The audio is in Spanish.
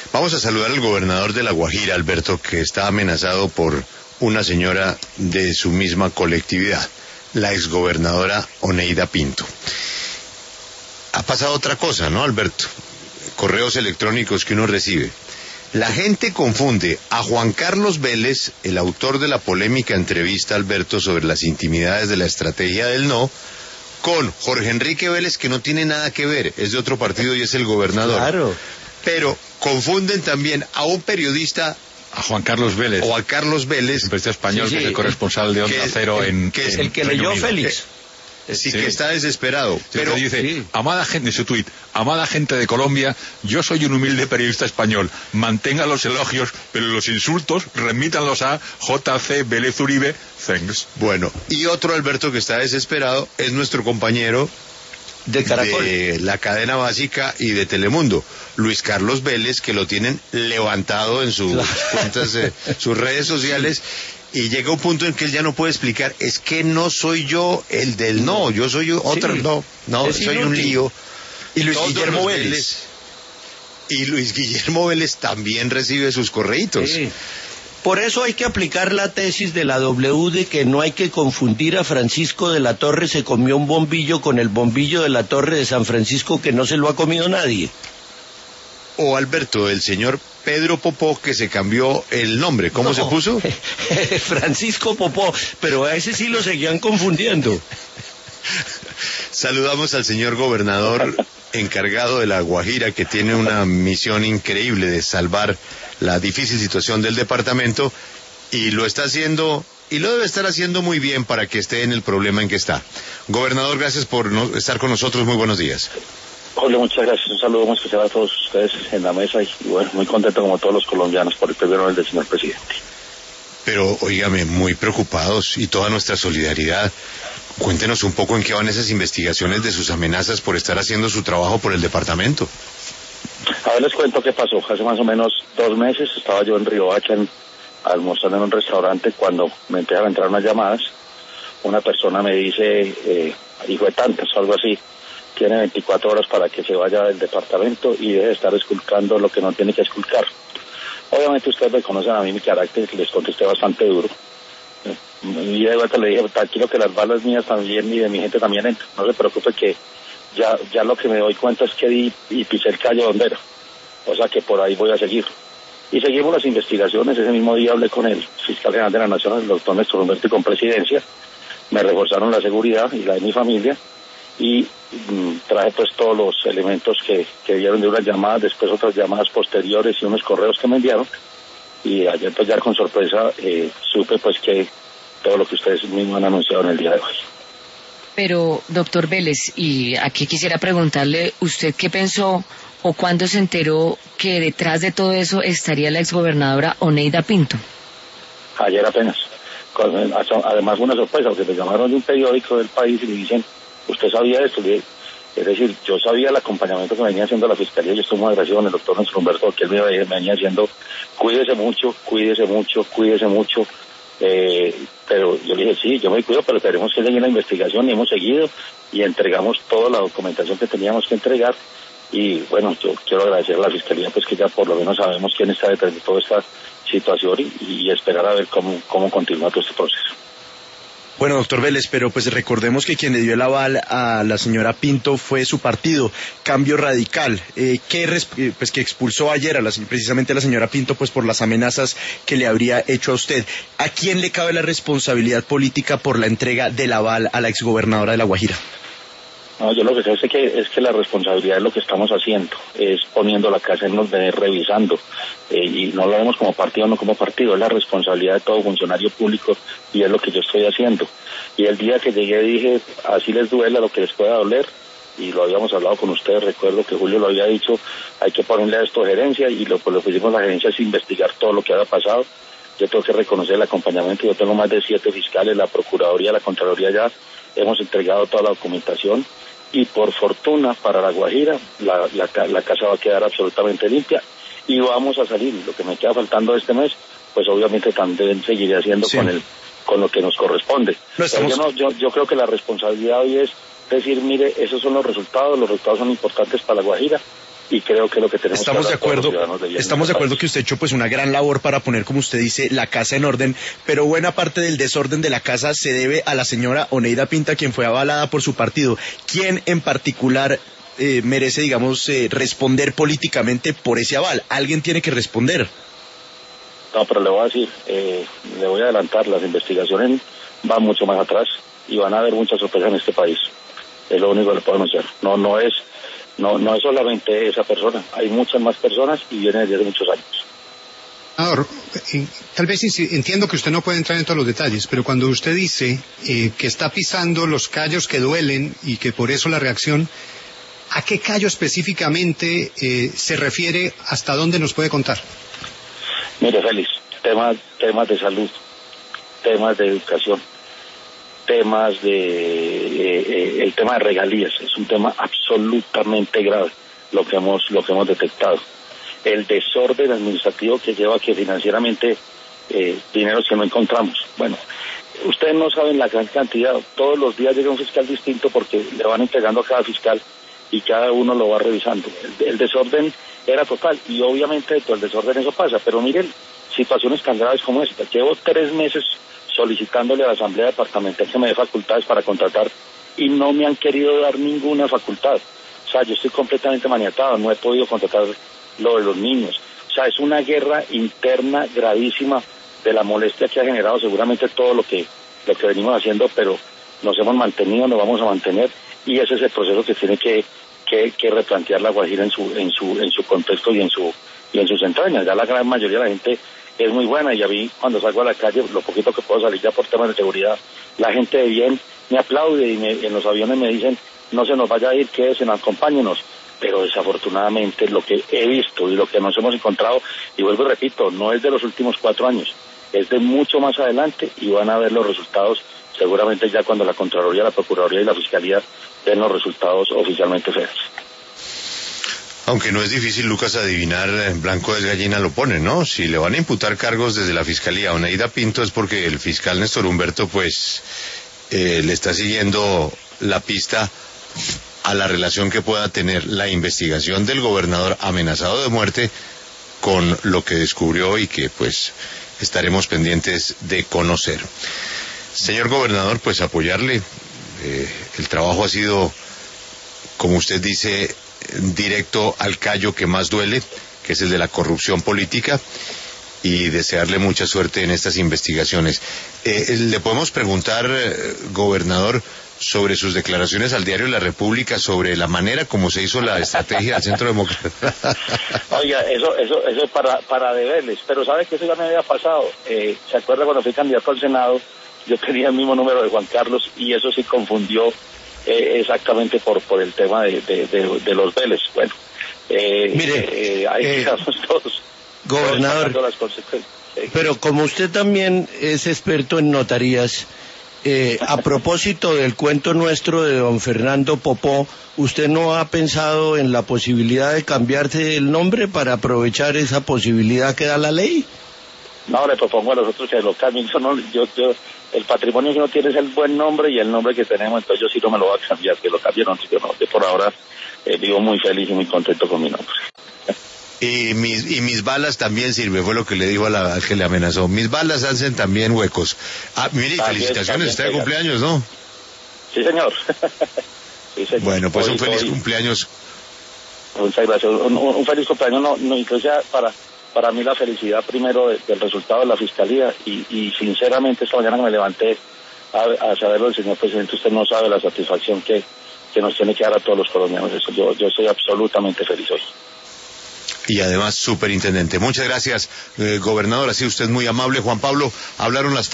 Vamos a saludar al gobernador de La Guajira, Alberto, que está amenazado por una señora de su misma colectividad, la exgobernadora Oneida Pinto. Ha pasado otra cosa, ¿no, Alberto? Correos electrónicos que uno recibe. La gente confunde a Juan Carlos Vélez, el autor de la polémica entrevista, Alberto, sobre las intimidades de la estrategia del no, con Jorge Enrique Vélez, que no tiene nada que ver, es de otro partido y es el gobernador. Claro. Pero confunden también a un periodista, a Juan Carlos Vélez, o a Carlos Vélez, el periodista español, que es el corresponsal de Onda Cero en que es el que leyó Félix. Sí, que está desesperado. Pero dice, amada gente, en su tuit, amada gente de Colombia, yo soy un humilde periodista español, mantengan los elogios, pero los insultos remítanlos a J.C. Vélez Uribe, thanks. Bueno, y otro Alberto que está desesperado es nuestro compañero de Caracol, de la cadena básica y de Telemundo, Luis Carlos Vélez, que lo tienen levantado en sus cuentas, sus redes sociales. Y llega un punto en que él ya no puede explicar, es que no soy yo el del no, yo soy otro, no, soy un lío. Y Luis Guillermo Vélez. Y Luis Guillermo Vélez también recibe sus correitos. Sí. Por eso hay que aplicar la tesis de la W de que no hay que confundir a Francisco de la Torre se comió un bombillo con el bombillo de la Torre de San Francisco que no se lo ha comido nadie. O Alberto, el señor Pedro Popó, que se cambió el nombre. ¿Cómo se puso? Francisco Popó, pero a ese sí lo seguían confundiendo. Saludamos al señor gobernador encargado de La Guajira, que tiene una misión increíble de salvar la difícil situación del departamento, y lo está haciendo, y lo debe estar haciendo muy bien para que esté en el problema en que está. Gobernador, gracias por estar con nosotros, muy buenos días. Julio, muchas gracias. Un saludo muy especial a todos ustedes en la mesa y bueno, muy contento como todos los colombianos por el premio Nobel del señor presidente. Pero, óigame, muy preocupados y toda nuestra solidaridad. Cuéntenos un poco en qué van esas investigaciones de sus amenazas por estar haciendo su trabajo por el departamento. A ver, les cuento qué pasó. Hace más o menos 2 meses estaba yo en Riohacha almorzando en un restaurante cuando me empezaron a entrar unas llamadas. Una persona me dice, hijo de tantas o algo así, tiene 24 horas para que se vaya del departamento y deje de estar esculcando lo que no tiene que esculcar. Obviamente ustedes me conocen a mí mi carácter, les contesté bastante duro. Y de vuelta le dije, tranquilo que las balas mías también y de mi gente también entran. No se preocupe que ya lo que me doy cuenta es que di y pisé el callo donde era. O sea que por ahí voy a seguir. Y seguimos las investigaciones. Ese mismo día hablé con el fiscal general de la Nación, el doctor Néstor Humberto, y con presidencia. Me reforzaron la seguridad y la de mi familia. Y traje pues todos los elementos que dieron de unas llamadas, después otras llamadas posteriores y unos correos que me enviaron. Y ayer pues ya con sorpresa supe pues que todo lo que ustedes mismos han anunciado en el día de hoy. Pero, doctor Vélez, y aquí quisiera preguntarle, ¿usted qué pensó o cuándo se enteró que detrás de todo eso estaría la exgobernadora Oneida Pinto? Ayer apenas. Además una sorpresa, porque me llamaron de un periódico del país y me dicen, ¿usted sabía esto? Es decir, yo sabía el acompañamiento que venía haciendo la Fiscalía, yo estoy muy agradecido con el doctor Néstor Humberto, que él me venía haciendo, cuídese mucho, pero yo le dije, sí, yo me cuido, pero tenemos que seguir la investigación y hemos seguido y entregamos toda la documentación que teníamos que entregar y bueno, yo quiero agradecer a la Fiscalía pues que ya por lo menos sabemos quién está detrás de toda esta situación y esperar a ver cómo continúa todo este proceso. Bueno, doctor Vélez, pero pues recordemos que quien le dio el aval a la señora Pinto fue su partido, Cambio Radical, que expulsó ayer precisamente a la señora Pinto pues por las amenazas que le habría hecho a usted. ¿A quién le cabe la responsabilidad política por la entrega del aval a la exgobernadora de La Guajira? No, yo lo que sé es que la responsabilidad de lo que estamos haciendo es poniendo la casa en orden, revisando, y no lo vemos como partido, no como partido, es la responsabilidad de todo funcionario público y es lo que yo estoy haciendo. Y el día que llegué dije, así les duela lo que les pueda doler, y lo habíamos hablado con ustedes, recuerdo que Julio lo había dicho, hay que ponerle a esto gerencia, y lo que hicimos la gerencia es investigar todo lo que había pasado. Yo tengo que reconocer el acompañamiento, yo tengo más de 7 fiscales, la Procuraduría, la Contraloría ya, hemos entregado toda la documentación, y por fortuna para La Guajira la casa va a quedar absolutamente limpia y vamos a salir. Lo que me queda faltando este mes, pues obviamente también seguiré haciendo sí, con lo que nos corresponde. Yo creo que la responsabilidad hoy es decir, mire, esos son los resultados son importantes para La Guajira y creo que lo que tenemos estamos que de hablar todos los acuerdo, ciudadanos de bien estamos en de este acuerdo país. que usted ha hecho pues una gran labor para poner, como usted dice, la casa en orden, pero buena parte del desorden de la casa se debe a la señora Oneida Pinto, quien fue avalada por su partido. ¿Quién en particular merece, digamos, responder políticamente por ese aval? Alguien tiene que responder. No, pero le voy a decir, le voy a adelantar, las investigaciones van mucho más atrás y van a haber muchas sorpresas en este país. Es lo único que le puedo anunciar. No es solamente esa persona, hay muchas más personas y vienen desde hace muchos años. Tal vez entiendo que usted no puede entrar en todos los detalles, pero cuando usted dice que está pisando los callos que duelen y que por eso la reacción, ¿a qué callo específicamente se refiere? ¿Hasta dónde nos puede contar? Mire, Félix, temas de salud, temas de educación, temas de el tema de regalías, es un tema absolutamente grave lo que hemos detectado. El desorden administrativo que lleva a que financieramente dineros que no encontramos. Bueno, ustedes no saben la gran cantidad, todos los días llega un fiscal distinto porque le van entregando a cada fiscal y cada uno lo va revisando. El desorden era total y obviamente todo el desorden eso pasa, pero miren situaciones tan graves como esta. Llevo 3 meses solicitándole a la Asamblea Departamental que me dé facultades para contratar y no me han querido dar ninguna facultad. O sea, yo estoy completamente maniatado, no he podido contratar lo de los niños. O sea, es una guerra interna gravísima de la molestia que ha generado seguramente todo lo que venimos haciendo, pero nos hemos mantenido, nos vamos a mantener y ese es el proceso que tiene que replantear La Guajira en su contexto y en sus entrañas. Ya la gran mayoría de la gente es muy buena y a mí cuando salgo a la calle, lo poquito que puedo salir ya por temas de seguridad, la gente de bien me aplaude y en los aviones me dicen no se nos vaya a ir, quédense, acompáñenos. Pero desafortunadamente lo que he visto y lo que nos hemos encontrado, y vuelvo y repito, no es de los últimos 4 años, es de mucho más adelante y van a ver los resultados seguramente ya cuando la Contraloría, la Procuraduría y la Fiscalía den los resultados oficialmente fechos. Aunque no es difícil, Lucas, adivinar, blanco es gallina lo pone, ¿no? Si le van a imputar cargos desde la Fiscalía a Oneida Pinto es porque el fiscal Néstor Humberto, pues, le está siguiendo la pista a la relación que pueda tener la investigación del gobernador amenazado de muerte con lo que descubrió y que, pues, estaremos pendientes de conocer. Señor gobernador, pues apoyarle. El trabajo ha sido, como usted dice, directo al callo que más duele, que es el de la corrupción política, y desearle mucha suerte en estas investigaciones. Le podemos preguntar, gobernador, sobre sus declaraciones al diario La República, sobre la manera como se hizo la estrategia del Centro Democrático. Oiga, eso es para deberles, pero sabe que eso ya me había pasado. ¿Se acuerda cuando fui candidato al Senado? Yo tenía el mismo número de Juan Carlos y eso sí confundió exactamente por el tema de los Vélez. Bueno, mire, ahí quedamos todos. Gobernador, todas las consecuencias. pero como usted también es experto en notarías, a propósito del cuento nuestro de don Fernando Popó, ¿usted no ha pensado en la posibilidad de cambiarse el nombre para aprovechar esa posibilidad que da la ley? No, le propongo a los otros que lo cambien. El patrimonio que uno tiene es el buen nombre y el nombre que tenemos, entonces yo sí no me lo voy a cambiar, que lo cambien, no, yo por ahora vivo muy feliz y muy contento con mi nombre. Y mis balas también sirve, fue lo que le dijo al que le amenazó. Mis balas hacen también huecos. Mire, felicitaciones, está de cumpleaños, ¿no? Sí, señor. Sí, señor. Bueno, pues un feliz cumpleaños. Muchas gracias. Un feliz cumpleaños, no incluso para mí la felicidad primero del resultado de la Fiscalía y sinceramente esta mañana que me levanté a saberlo del señor presidente, usted no sabe la satisfacción que nos tiene que dar a todos los colombianos. Eso, yo estoy absolutamente feliz hoy. Y además superintendente. Muchas gracias, gobernador, ha sido usted muy amable. Juan Pablo, hablaron las